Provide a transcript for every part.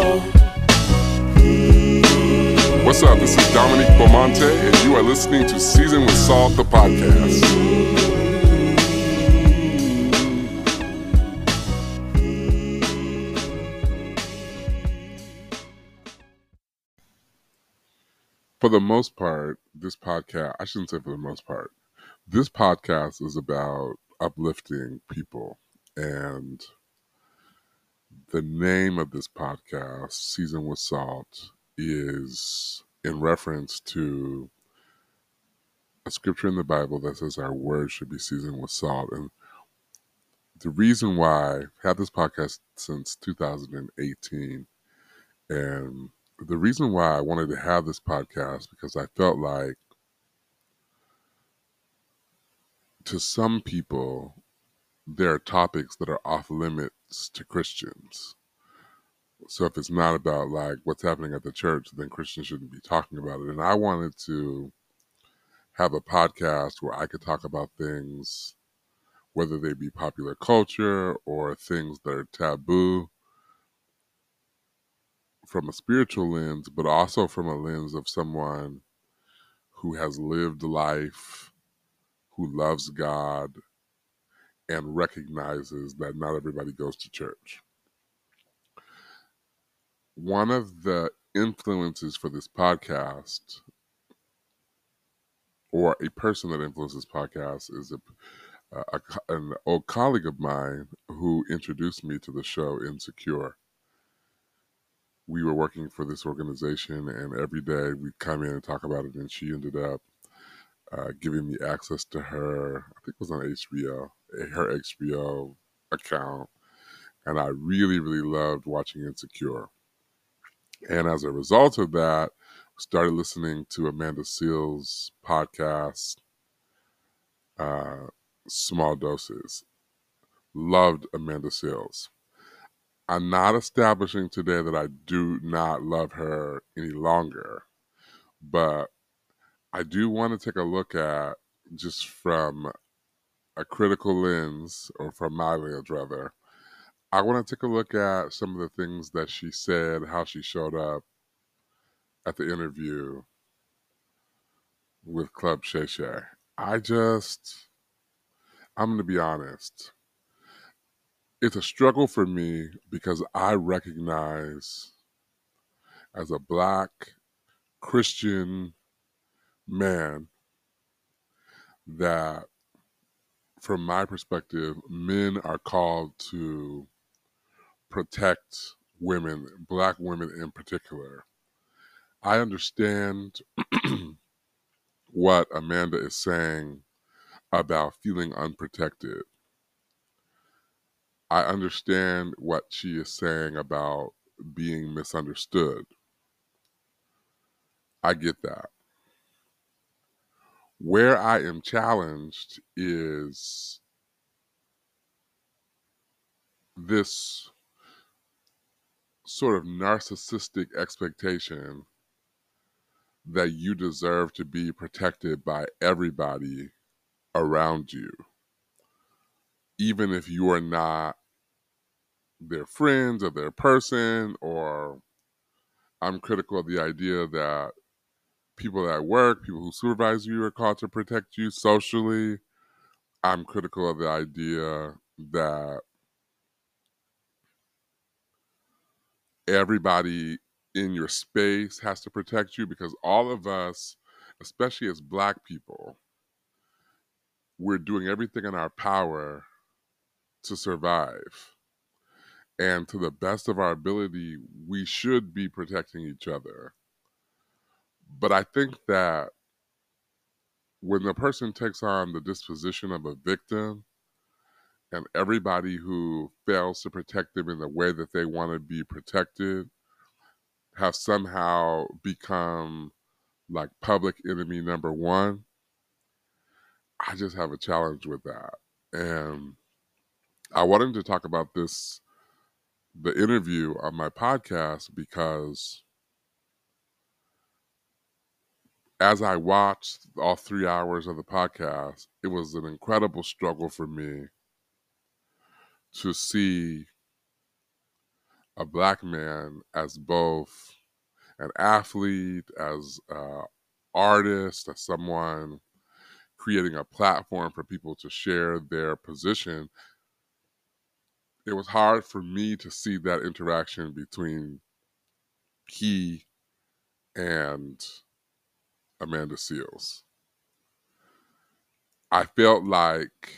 What's up? This is Dominique Beaumonte, and you are listening to Seasoned with Salt, the podcast. For the most part, this podcast, I shouldn't say for the most part, this podcast is about uplifting people. And the name of this podcast, Seasoned with Salt, is in reference to a scripture in the Bible that says our words should be seasoned with salt. And the reason why I've had this podcast since 2018, and the reason why I wanted to have this podcast, because I felt like to some people, there are topics that are off limits to Christians. So if it's not about like what's happening at the church, then Christians shouldn't be talking about it. And I wanted to have a podcast where I could talk about things, whether they be popular culture or things that are taboo, from a spiritual lens, but also from a lens of someone who has lived life, who loves God, and recognizes that not everybody goes to church. One of the influences for this podcast, or a person that influences podcasts, is an old colleague of mine who introduced me to the show Insecure. We were working for this organization, and every day we'd come in and talk about it, and she ended up giving me access to her, I think it was on HBO, her HBO account, and I really, really loved watching Insecure. And as a result of that, started listening to Amanda Seales' podcast, Small Doses. Loved Amanda Seales. I'm not establishing today that I do not love her any longer, but I do want to take a look at, just from a critical lens, or from my lens rather, I want to take a look at some of the things that she said, how she showed up at the interview with Club Shay Shay. I'm going to be honest. It's a struggle for me because I recognize, as a Black Christian man, that from my perspective, men are called to protect women, Black women in particular. I understand what Amanda is saying about feeling unprotected. I understand what she is saying about being misunderstood. I get that. Where I am challenged is this sort of narcissistic expectation that you deserve to be protected by everybody around you, even if you are not their friends or their person. Or I'm critical of the idea that people at work, people who supervise you, are called to protect you socially. I'm critical of the idea that everybody in your space has to protect you, because all of us, especially as Black people, we're doing everything in our power to survive. And to the best of our ability, we should be protecting each other. But I think that when the person takes on the disposition of a victim, and everybody who fails to protect them in the way that they want to be protected have somehow become like public enemy number one, I just have a challenge with that. And I wanted to talk about this, the interview on my podcast, because as I watched all 3 hours of the podcast, it was an incredible struggle for me to see a Black man as both an athlete, as an artist, as someone creating a platform for people to share their position, it was hard for me to see that interaction between he and Amanda Seales. I felt like,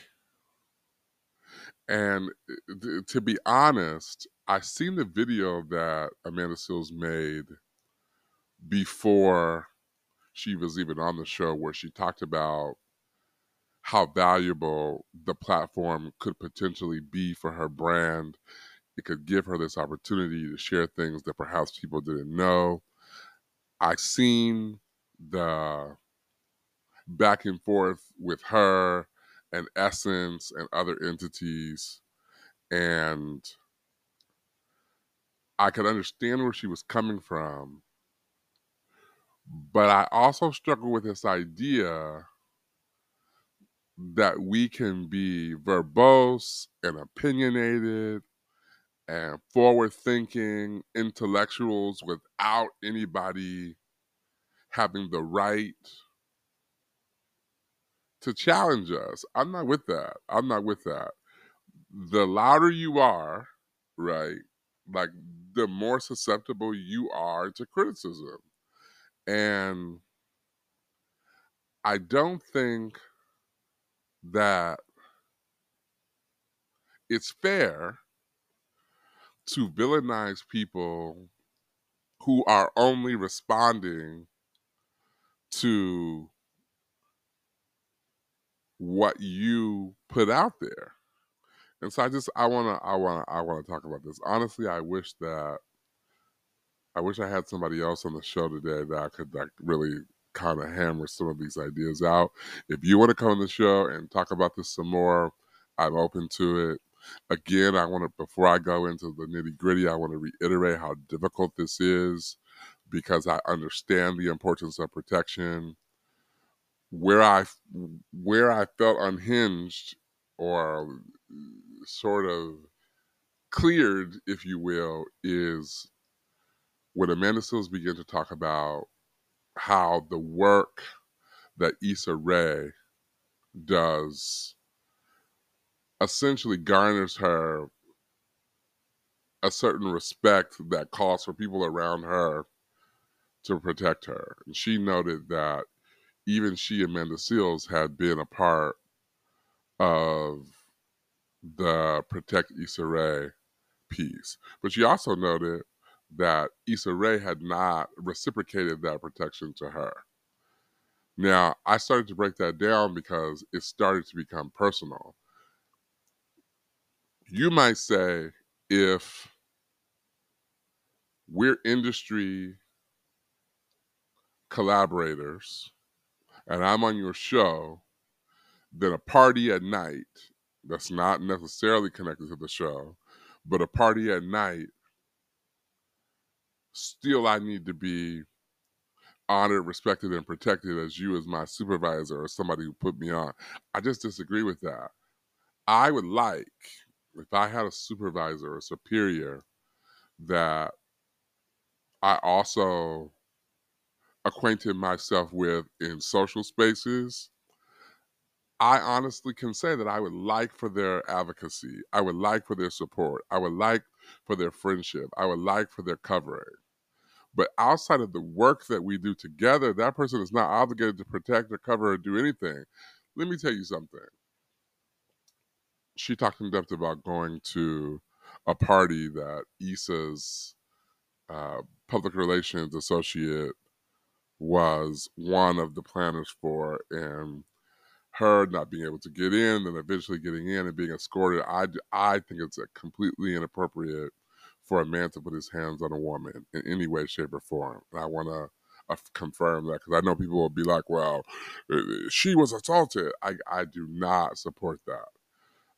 and to be honest, I seen the video that Amanda Seales made before she was even on the show, where she talked about how valuable the platform could potentially be for her brand. It could give her this opportunity to share things that perhaps people didn't know. I seen the back and forth with her and Essence and other entities, and I could understand where she was coming from, but I also struggle with this idea that we can be verbose and opinionated and forward thinking intellectuals without anybody having the right to challenge us. I'm not with that. I'm not with that. The louder you are, right, like the more susceptible you are to criticism. And I don't think that it's fair to villainize people who are only responding to what you put out there. And so I wanna talk about this. Honestly, I wish I had somebody else on the show today that I could like really kind of hammer some of these ideas out. If you want to come on the show and talk about this some more, I'm open to it. Again, I want to, before I go into the nitty gritty, I want to reiterate how difficult this is because I understand the importance of protection. Where I where I felt unhinged or sort of cleared, if you will, is when Amanda Seales began to talk about how the work that Issa Rae does essentially garners her a certain respect that calls for people around her to protect her. And she noted that even she, Amanda Seales, had been a part of the Protect Issa Rae piece. But she also noted that Issa Rae had not reciprocated that protection to her. Now, I started to break that down because it started to become personal. You might say, if we're industry collaborators and I'm on your show, then a party at night that's not necessarily connected to the show, but a party at night, still I need to be honored, respected, and protected as you as my supervisor or somebody who put me on. I just disagree with that. I would like, if I had a supervisor or superior that I also acquainted myself with in social spaces, I honestly can say that I would like for their advocacy. I would like for their support. I would like for their friendship. I would like for their covering. But outside of the work that we do together, that person is not obligated to protect or cover or do anything. Let me tell you something. She talked in depth about going to a party that Issa's uh, public relations associate was one of the planners for, and her not being able to get in and eventually getting in and being escorted. I think it's a completely inappropriate for a man to put his hands on a woman in any way, shape, or form. And I want to confirm that because I know people will be like, well, she was assaulted. I do not support that.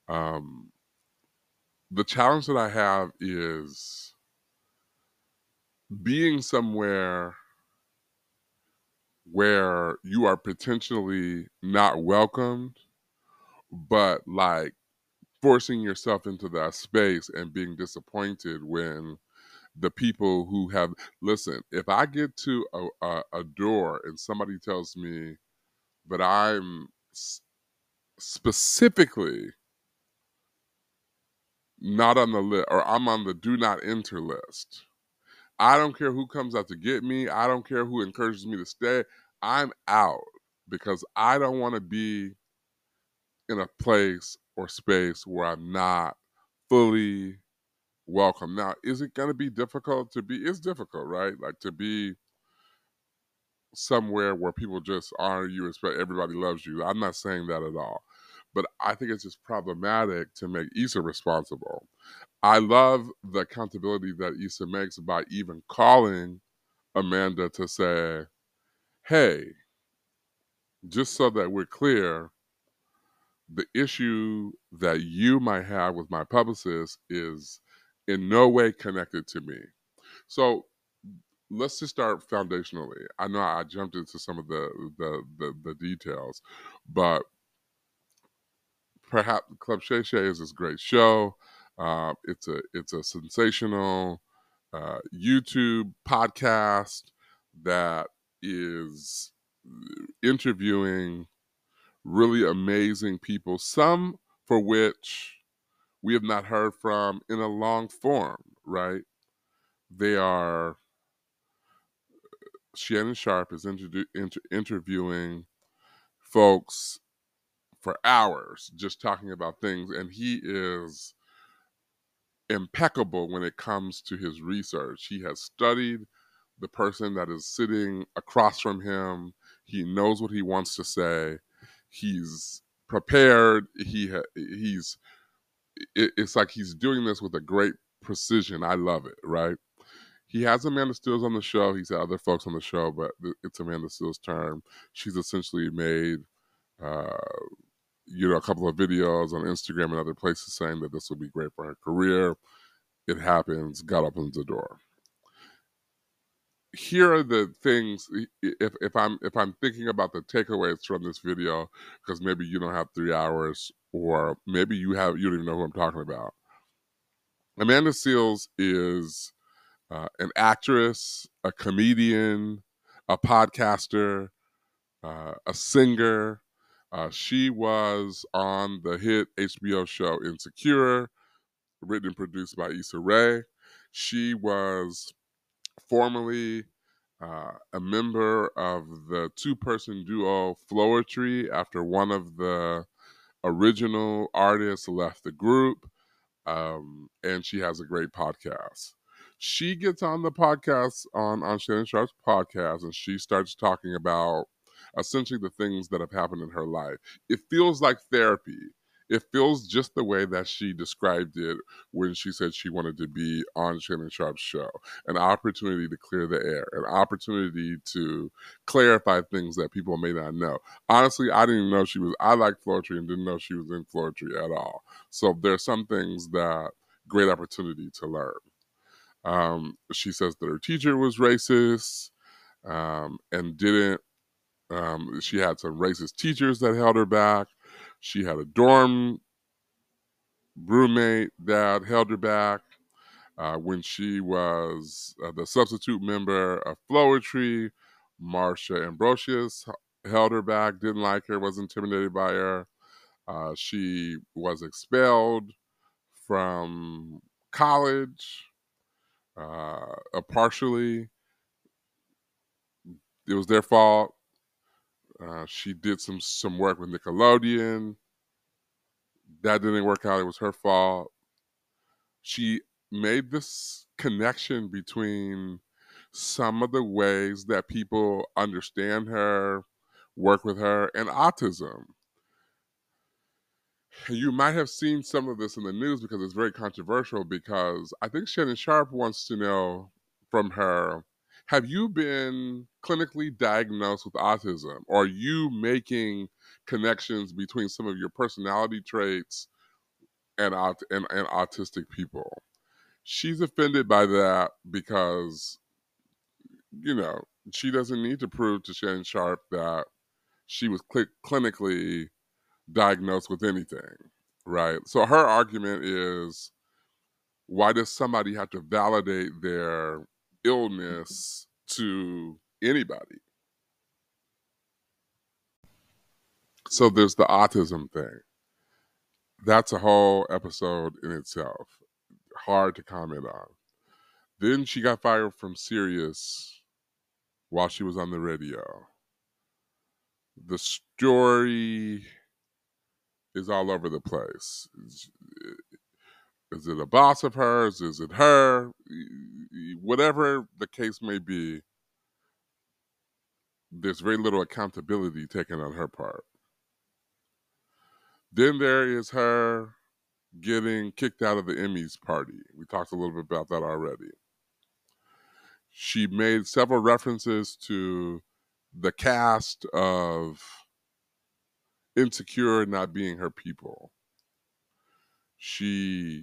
The challenge that I have is being somewhere where you are potentially not welcomed, but like forcing yourself into that space and being disappointed when the people who have, listen, if I get to a door and somebody tells me that I'm specifically not on the list, or I'm on the do not enter list, I don't care who comes out to get me. I don't care who encourages me to stay. I'm out because I don't want to be in a place or space where I'm not fully welcome. Now, is it going to be difficult to be? It's difficult, right? Like to be somewhere where people just honor you, expect everybody loves you. I'm not saying that at all. But I think it's just problematic to make Issa responsible. I love the accountability that Issa makes by even calling Amanda to say, hey, just so that we're clear, the issue that you might have with my publicist is in no way connected to me. So let's just start foundationally. I know I jumped into some of the details, but perhaps Club Shay Shay is this great show. It's a sensational YouTube podcast that is interviewing really amazing people, some for which we have not heard from in a long form, right? They are, Shannon Sharpe is interviewing folks for hours just talking about things, and he is impeccable when it comes to his research. He has studied the person that is sitting across from him. He knows what he wants to say. He's prepared. It's like he's doing this with a great precision. I love it, right? He has Amanda Stills on the show. He's had other folks on the show, but it's Amanda Stills' turn. She's essentially made, uh, a couple of videos on Instagram and other places saying that this would be great for her career. It happens. God opens the door. Here are the things. If I'm thinking about the takeaways from this video, because maybe you don't have 3 hours, or maybe you don't even know who I'm talking about. Amanda Seales is an actress, a comedian, a podcaster, a singer. She was on the hit HBO show Insecure, written and produced by Issa Rae. She was formerly a member of the two-person duo Floetry after one of the original artists left the group. And she has a great podcast. She gets on the podcast on Shannon Sharpe's podcast, and she starts talking about essentially the things that have happened in her life. It feels like therapy. It feels just the way that she described it when she said she wanted to be on Shannon Sharpe's show. An opportunity to clear the air, an opportunity to clarify things that people may not know. Honestly, I didn't even know she was, I like Floetry and didn't know she was in Floetry at all. So there's some things that great opportunity to learn. She says that her teacher was racist and didn't. She had some racist teachers that held her back. She had a dorm roommate that held her back. When she was the substitute member of Floetry, Marsha Ambrosius held her back, didn't like her, was intimidated by her. She was expelled from college, partially. It was their fault. She did some work with Nickelodeon. That didn't work out. It was her fault. She made this connection between some of the ways that people understand her, work with her, and autism. You might have seen some of this in the news because it's very controversial, because I think Shannon Sharpe wants to know from her, have you been clinically diagnosed with autism? Or are you making connections between some of your personality traits and autistic people? She's offended by that because, you know, she doesn't need to prove to Shannon Sharpe that she was clinically diagnosed with anything, right? So her argument is Why does somebody have to validate their illness to anybody? So there's the autism thing. That's a whole episode in itself. Hard to comment on. Then she got fired from Sirius while she was on the radio. The story is all over the place. Is it a boss of hers? Is it her? Whatever the case may be, there's very little accountability taken on her part. Then there is her getting kicked out of the Emmys party. We talked a little bit about that already. She made several references to the cast of Insecure not being her people. She,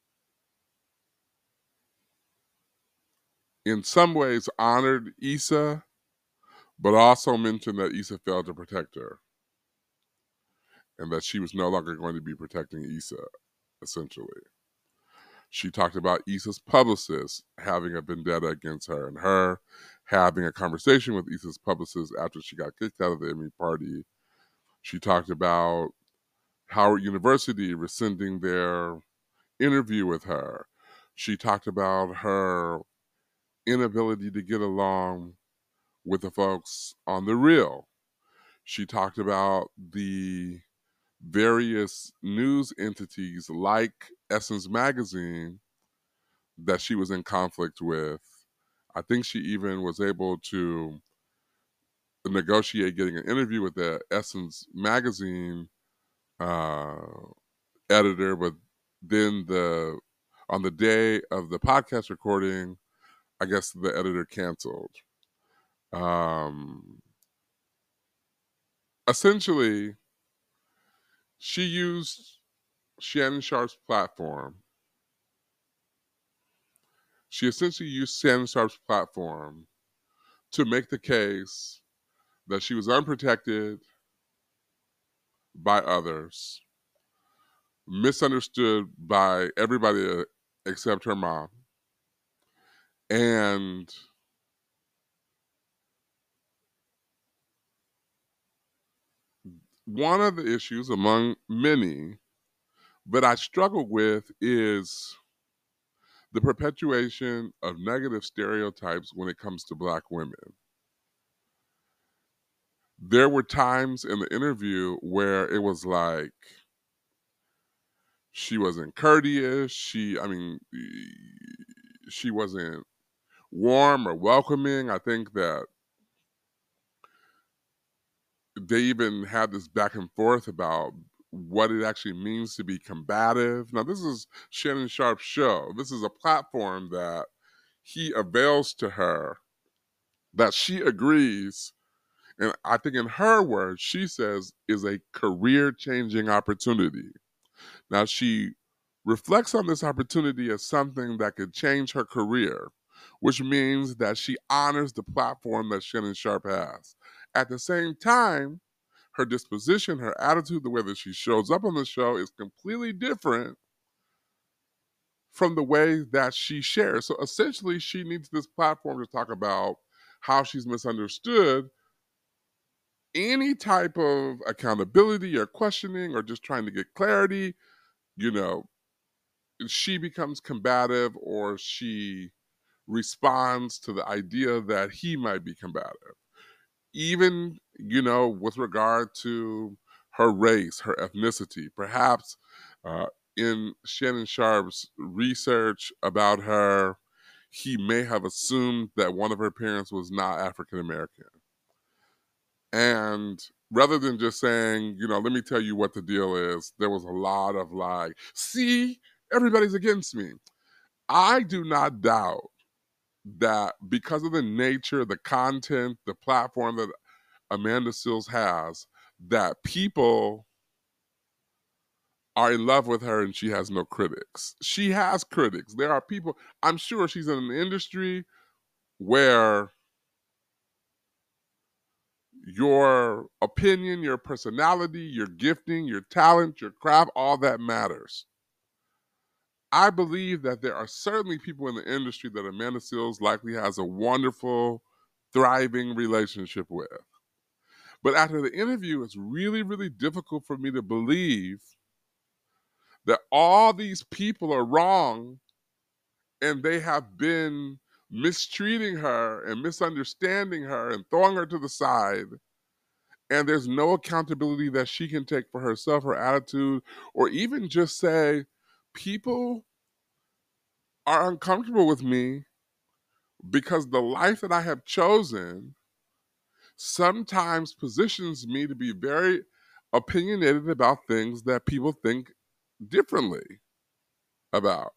in some ways, honored Issa, but also mentioned that Issa failed to protect her and that she was no longer going to be protecting Issa, essentially. She talked about Issa's publicist having a vendetta against her and her having a conversation with Issa's publicist after she got kicked out of the Emmy party. She talked about Howard University rescinding their interview with her. She talked about her inability to get along with the folks on The Real. She talked about the various news entities like Essence Magazine that she was in conflict with. I think she even was able to negotiate getting an interview with the Essence Magazine uh, editor, but then on the day of the podcast recording, I guess the editor canceled. Essentially, she used Shannon Sharpe's platform. She essentially used Shannon Sharpe's platform to make the case that she was unprotected by others, misunderstood by everybody except her mom, and one of the issues among many that I struggle with is the perpetuation of negative stereotypes when it comes to Black women. There were times in the interview where it was like she wasn't courteous. She wasn't warm or welcoming. I think that they even had this back and forth about what it actually means to be combative. Now, this is Shannon Sharpe's show. This is a platform that he avails to her, that she agrees, and I think in her words, she says is a career-changing opportunity. Now, she reflects on this opportunity as something that could change her career, which means that she honors the platform that Shannon Sharpe has. At the same time, her disposition, her attitude, the way that she shows up on the show is completely different from the way that she shares. So essentially, she needs this platform to talk about how she's misunderstood. Any type of accountability or questioning or just trying to get clarity, you know, she becomes combative or she responds to the idea that he might be combative. Even, with regard to her race, her ethnicity, perhaps in Shannon Sharpe's research about her, he may have assumed that one of her parents was not African American. And rather than just saying, let me tell you what the deal is, there was a lot of like, see, everybody's against me. I do not doubt that because of the nature, the content, the platform that Amanda Seales has, that people are in love with her and she has no critics. She has critics. There are people, I'm sure she's in an industry where your opinion, your personality, your gifting, your talent, your craft, all that matters. I believe that there are certainly people in the industry that Amanda Seales likely has a wonderful, thriving relationship with. But after the interview, it's really, really difficult for me to believe that all these people are wrong and they have been mistreating her and misunderstanding her and throwing her to the side. And there's no accountability that she can take for herself, her attitude, or even just say, people are uncomfortable with me because the life that I have chosen sometimes positions me to be very opinionated about things that people think differently about.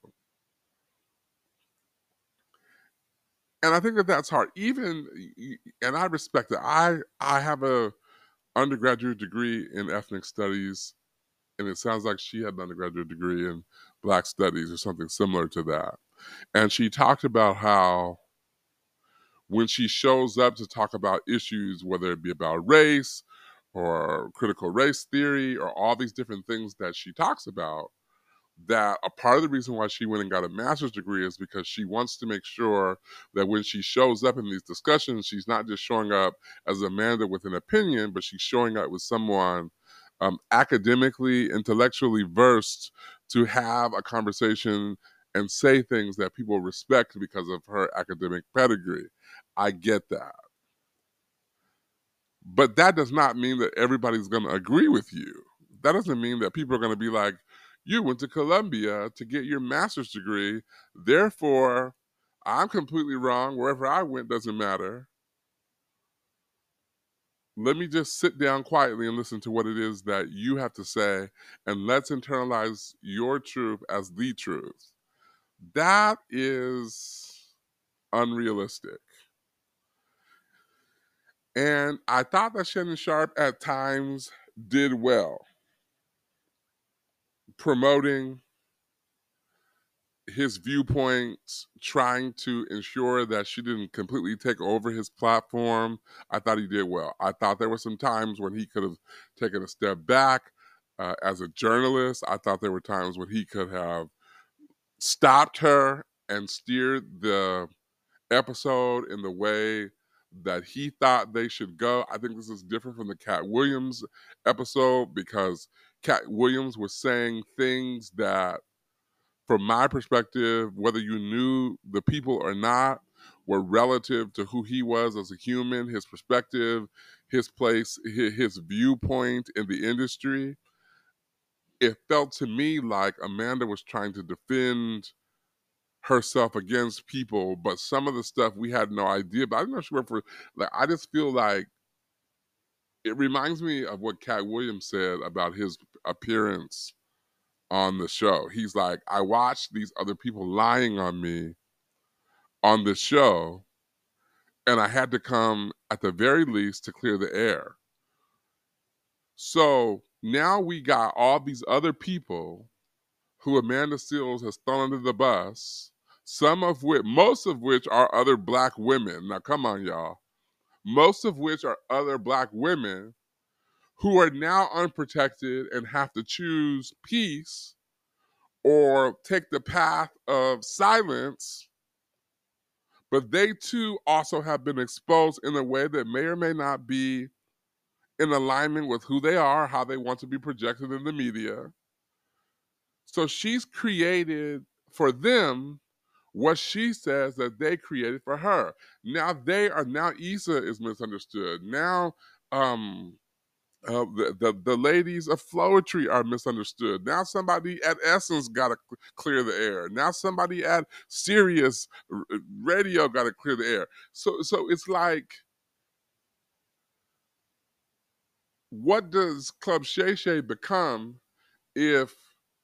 And I think that that's hard. Even, and I respect it. I have a undergraduate degree in ethnic studies, and it sounds like she had an undergraduate degree in Black studies or something similar to that. And she talked about how when she shows up to talk about issues, whether it be about race or critical race theory or all these different things that she talks about, that a part of the reason why she went and got a master's degree is because she wants to make sure that when she shows up in these discussions, she's not just showing up as Amanda with an opinion, but she's showing up with someone academically, intellectually versed to have a conversation and say things that people respect because of her academic pedigree. I get that. But that does not mean that everybody's going to agree with you. That doesn't mean that people are going to be like, you went to Columbia to get your master's degree, therefore, I'm completely wrong. Wherever I went doesn't matter. Let me just sit down quietly and listen to what it is that you have to say, and let's internalize your truth as the truth. That is unrealistic. And I thought that Shannon Sharpe at times did well promoting his viewpoints, trying to ensure that she didn't completely take over his platform. I thought he did well. I thought there were some times when he could have taken a step back. As a journalist, I thought there were times when he could have stopped her and steered the episode in the way that he thought they should go. I think this is different from the Cat Williams episode because Cat Williams was saying things that, from my perspective, whether you knew the people or not, were relative to who he was as a human, his perspective, his place, his viewpoint in the industry. It felt to me like Amanda was trying to defend herself against people, but some of the stuff we had no idea. But I'm not sure for, like, I just feel like it reminds me of what Cat Williams said about his appearance on the show. He's like, I watched these other people lying on me on the show, and I had to come at the very least to clear the air. So now we got all these other people who Amanda Seales has thrown under the bus, most of which are other Black women. Now, come on, y'all. Most of which are other Black women who are now unprotected and have to choose peace or take the path of silence. But they too also have been exposed in a way that may or may not be in alignment with who they are, how they want to be projected in the media. So she's created for them what she says that they created for her. Now Issa is misunderstood. Now the ladies of Floetry are misunderstood. Now somebody at Essence got to clear the air. Now somebody at Sirius Radio got to clear the air. So it's like, what does Club Shay Shay become if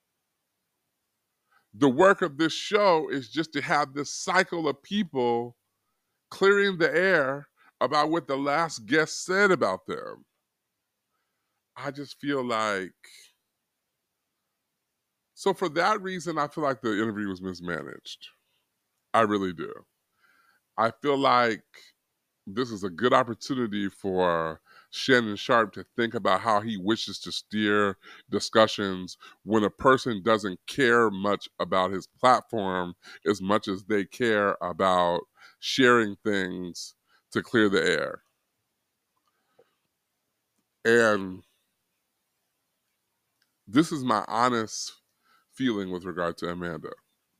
the work of this show is just to have this cycle of people clearing the air about what the last guest said about them? I just feel like, so for that reason, I feel like the interview was mismanaged. I really do. I feel like this is a good opportunity for Shannon Sharpe to think about how he wishes to steer discussions when a person doesn't care much about his platform as much as they care about sharing things to clear the air. And this is my honest feeling with regard to Amanda.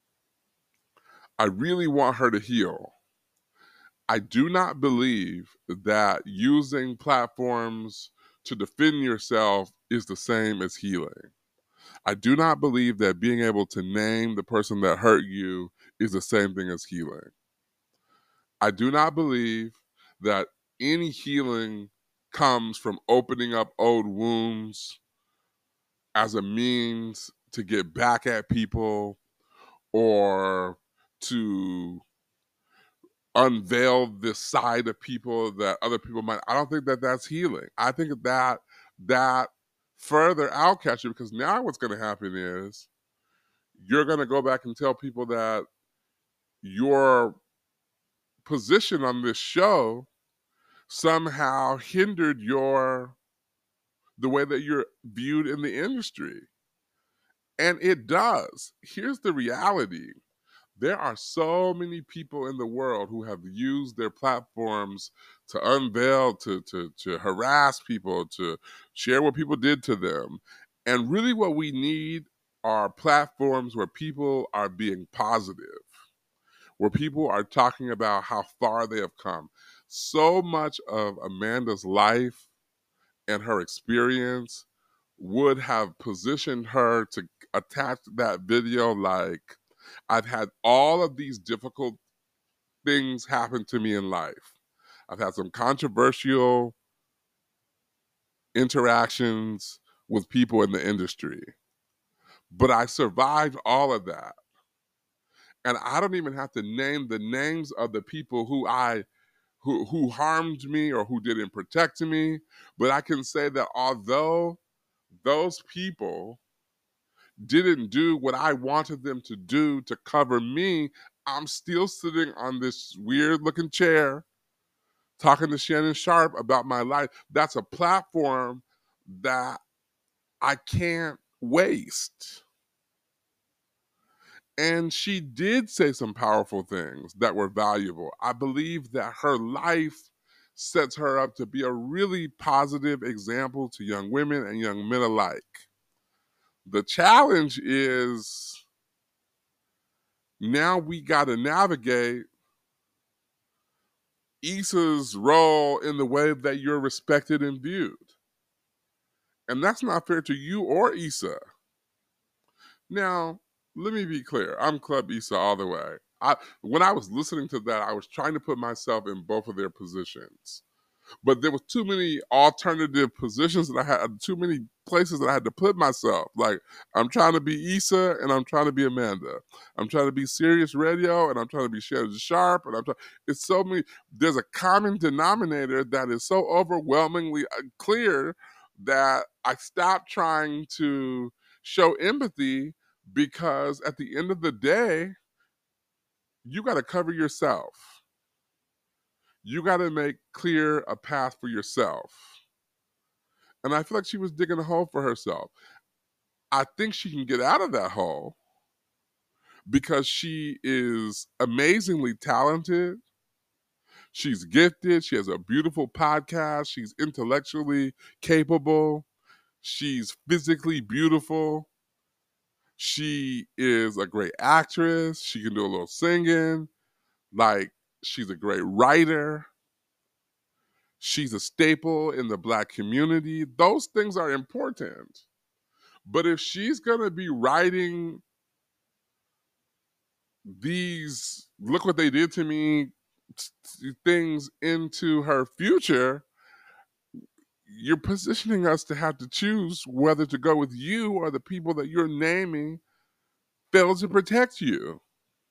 I really want her to heal. I do not believe that using platforms to defend yourself is the same as healing. I do not believe that being able to name the person that hurt you is the same thing as healing. I do not believe that any healing comes from opening up old wounds as a means to get back at people or to unveil this side of people that other people might. I don't think that that's healing. I think that further outcasts you, because now what's going to happen is you're going to go back and tell people that your position on this show somehow hindered the way that you're viewed in the industry. And it does. Here's the reality. There are so many people in the world who have used their platforms to unveil, to harass people, to share what people did to them. And really what we need are platforms where people are being positive, where people are talking about how far they have come. So much of Amanda's life and her experience would have positioned her to attach that video like, I've had all of these difficult things happen to me in life. I've had some controversial interactions with people in the industry, but I survived all of that. And I don't even have to name the names of the people who harmed me or who didn't protect me, but I can say that although those people didn't do what I wanted them to do to cover me, I'm still sitting on this weird looking chair talking to Shannon Sharpe about my life. That's a platform that I can't waste. And she did say some powerful things that were valuable. I believe that her life sets her up to be a really positive example to young women and young men alike. The challenge is now we got to navigate Issa's role in the way that you're respected and viewed. And that's not fair to you or Issa. Now, let me be clear. I'm Club Issa all the way. When I was listening to that, I was trying to put myself in both of their positions. But there was too many alternative positions that I had, too many places that I had to put myself. Like, I'm trying to be Issa and I'm trying to be Amanda. I'm trying to be Sirius Radio and I'm trying to be Shannon Sharpe. And it's so many. There's a common denominator that is so overwhelmingly clear that I stopped trying to show empathy, because at the end of the day, you got to cover yourself. You got to make clear a path for yourself. And I feel like she was digging a hole for herself. I think she can get out of that hole because she is amazingly talented. She's gifted. She has a beautiful podcast. She's intellectually capable. She's physically beautiful. She is a great actress. She can do a little singing. Like, she's a great writer. She's a staple in the Black community. Those things are important. But if she's going to be writing these, look what they did to me, things into her future, you're positioning us to have to choose whether to go with you or the people that you're naming fail to protect you.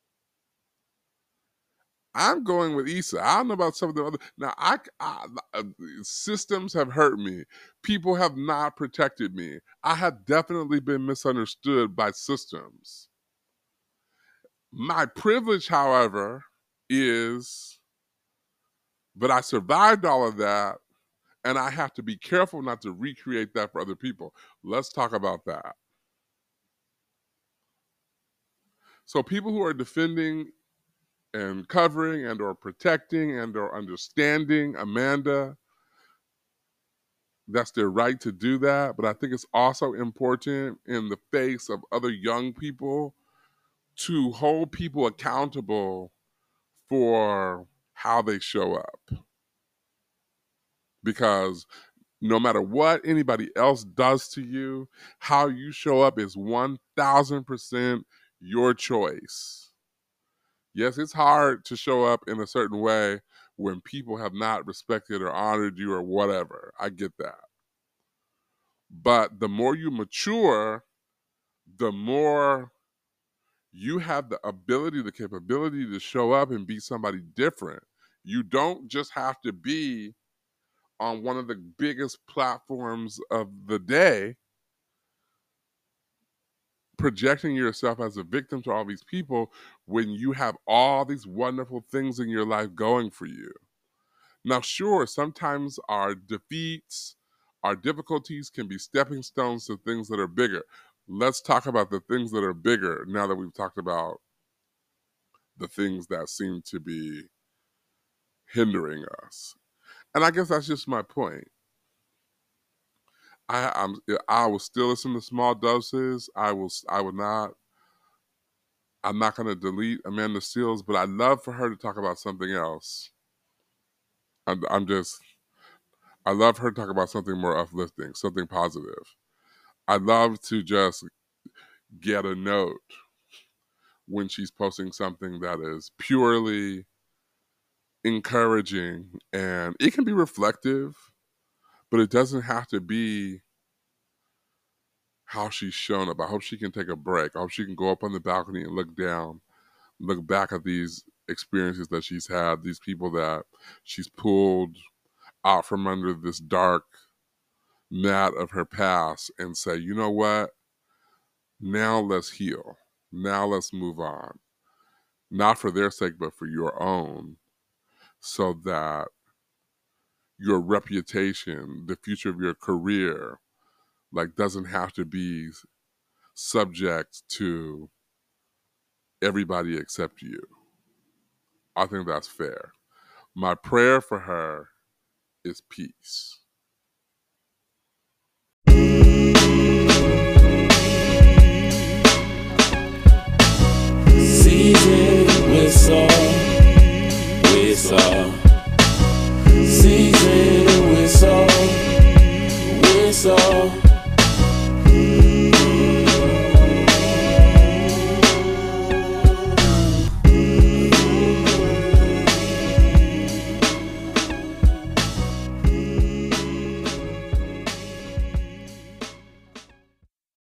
I'm going with Issa. I don't know about some of the other. Now, systems have hurt me. People have not protected me. I have definitely been misunderstood by systems. My privilege, however, is that I survived all of that, And I have to be careful not to recreate that for other people. Let's talk about that. So people who are defending and covering and or protecting and or understanding Amanda, that's their right to do that. But I think it's also important in the face of other young people to hold people accountable for how they show up. Because no matter what anybody else does to you, how you show up is 1000% your choice. Yes, it's hard to show up in a certain way when people have not respected or honored you or whatever. I get that. But the more you mature, the more you have the ability, the capability to show up and be somebody different. You don't just have to be on one of the biggest platforms of the day, projecting yourself as a victim to all these people when you have all these wonderful things in your life going for you. Now, sure, sometimes our defeats, our difficulties can be stepping stones to things that are bigger. Let's talk about the things that are bigger now that we've talked about the things that seem to be hindering us. And I guess that's just my point. I will still listen to Small Doses. I'm not going to delete Amanda Seales, but I'd love for her to talk about something else. I love her to talk about something more uplifting, something positive. I'd love to just get a note when she's posting something that is purely encouraging, and it can be reflective, but it doesn't have to be how she's shown up. I hope she can take a break. I hope she can go up on the balcony and look down, look back at these experiences that she's had, these people that she's pulled out from under this dark mat of her past, and say, you know what? Now let's heal. Now let's move on. Not for their sake, but for your own, so that your reputation, the future of your career, doesn't have to be subject to everybody except you. I think that's fair. My prayer for her is peace. Season whistle, whistle. Season whistle, whistle.